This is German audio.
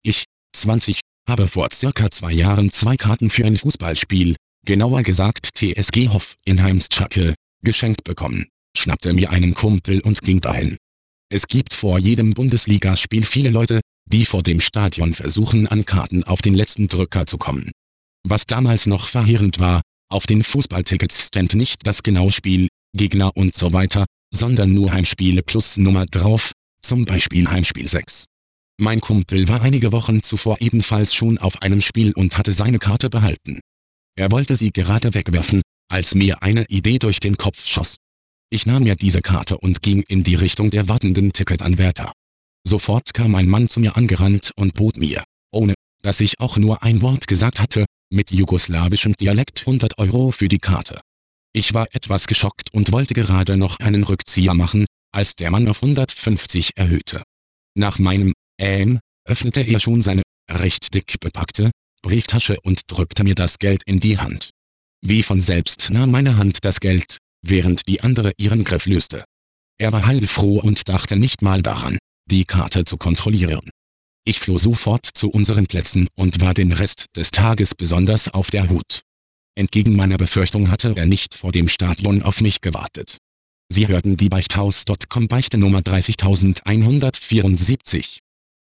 Ich, 20, habe vor circa 2 Jahren 2 Karten für ein Fußballspiel, genauer gesagt TSG Hoffenheim Heimstärke, geschenkt bekommen, schnappte mir einen Kumpel und ging dahin. Es gibt vor jedem Bundesligaspiel viele Leute, die vor dem Stadion versuchen, an Karten auf den letzten Drücker zu kommen. Was damals noch verheerend war, auf den Fußballtickets stand nicht das genaue Spiel, Gegner und so weiter, sondern nur Heimspiele plus Nummer drauf, zum Beispiel Heimspiel 6. Mein Kumpel war einige Wochen zuvor ebenfalls schon auf einem Spiel und hatte seine Karte behalten. Er wollte sie gerade wegwerfen, als mir eine Idee durch den Kopf schoss. Ich nahm mir diese Karte und ging in die Richtung der wartenden Ticketanwärter. Sofort kam ein Mann zu mir angerannt und bot mir, ohne dass ich auch nur ein Wort gesagt hatte, mit jugoslawischem Dialekt 100 € für die Karte. Ich war etwas geschockt und wollte gerade noch einen Rückzieher machen, als der Mann auf 150 erhöhte. Nach meinem öffnete er schon seine, recht dick bepackte, Brieftasche und drückte mir das Geld in die Hand. Wie von selbst nahm meine Hand das Geld, während die andere ihren Griff löste. Er war heilfroh und dachte nicht mal daran, die Karte zu kontrollieren. Ich floh sofort zu unseren Plätzen und war den Rest des Tages besonders auf der Hut. Entgegen meiner Befürchtung hatte er nicht vor dem Stadion auf mich gewartet. Sie hörten die Beichthaus.com Beichte Nummer 30174.